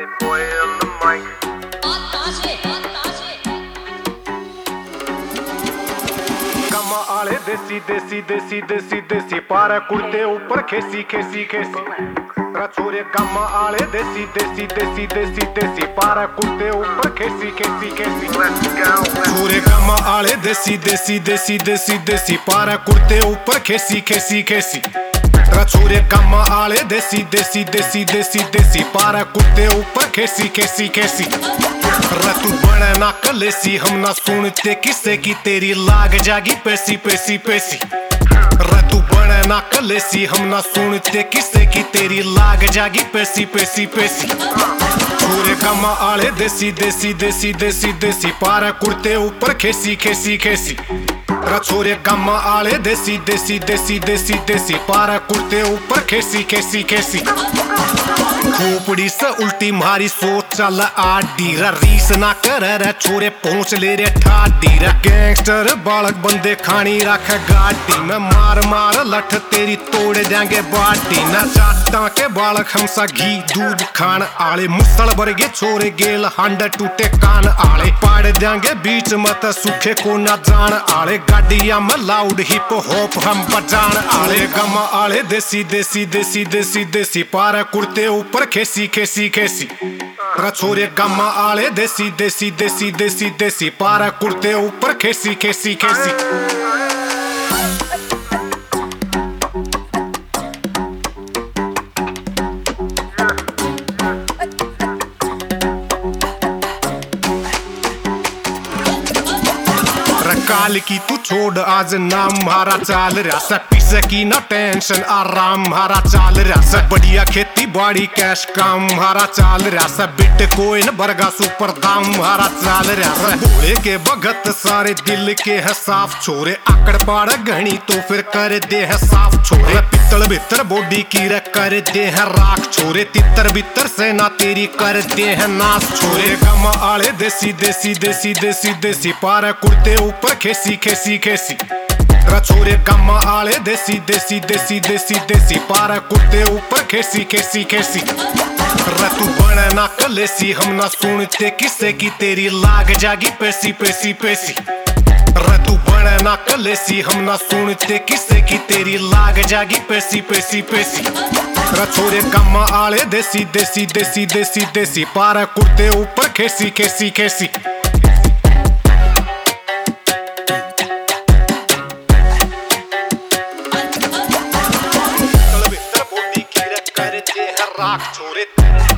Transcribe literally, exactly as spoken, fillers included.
Danny boy on the mic. कमा आले देसी देसी देसी देसी देसी पारा कुर्ते ऊपर खेसी खेसी खेसी छोरे कमा आले देसी देसी देसी देसी देसी पारा कुर्ते ऊपर खेसी खेसी खेसी छोरे कमा आले देसी देसी देसी देसी देसी पारा कुर्ते ऊपर खेसी खेसी खेसी छोरे कमा आले देसी देसी देसी देसी देसी पारा कुर्ते ऊपर खेसी खेसी खेसी तू बड़ा ना कलेसी हम ना सुनते किसे की तेरी लाग जागी पैसी पैसी पैसी तू बड़ा ना कलेसी हम ना सुनते किसे की तेरी लाग जागी पैसी पैसी पैसी छोरे कमा आले देसी देसी देसी देसी देसी पारा कुर्ते ऊपर खेसी खेसी खेसी छोरे कमा आले देसी देसी देसी देसी देसी पारा कुर्ते ऊपर खेसी खेसी खेसी खोपड़ी से उल्टी मारी सोच चल आडी रा रीस ना कर रे छोरे पहुंच ले रे ठाडी रा गैंगस्टर बालक बंदे खानी रख गाड़ी में मार मार लठ तेरी तोड़ देंगे बाटी ना जाटा के बालक हमसा घी दूध खान आले मुसल वर्गे छोरे गेल हंड टूटे कान आले पाड़ देंगे बीच मत सूखे को ना जान आले गाड़िया में लाउड हिप हॉप हम बजान आले गम आले देसी देसी देसी देसी देसी पारा कुर्ते ऊपर खेसी खेसी खेसी छोरे गम आले देसी देसी देसी देसी देसी पारा कुर्ते ऊपर खेसी खेसी खेसी काल की तू छोड़ आज नाम मारा चाल रहा सब पीछे की ना टेंशन आराम मारा चाल रहा सब बढ़िया खेती बाड़ी कैश काम मारा चाल रहा सब बिटकॉइन बरगा सुपर दाम मारा चाल रहा सब भोले के भगत सारे दिल के है साफ छोरे आकड़ पाड़ घनी तो फिर कर दे है साफ छोरे पित्तल भीतर बॉडी की रे कर दे है राख छोरे तितर भीतर से ना तेरी कर दे है नाश छोरे गम आले देसी देसी देसी देसी देसी पारा कुर्ते ऊपर खेसी खेसी खेसी छोरे कम आले देसी देसी देसी देसी देसी पारा कुर्ते ऊपर खेसी खेसी खेसी तू बड़ा ना कलेसी हम ना सुनते किसे की तेरी लाग जागी पैसी पैसी पैसी तू बड़ा ना कलेसी हम ना सुनते किसे की तेरी लाग जागी पैसी पैसी पैसी छोरे कम आले देसी देसी देसी देसी देसी पारा कुर्ते ऊपर खेसी खेसी खेसी राख छोरे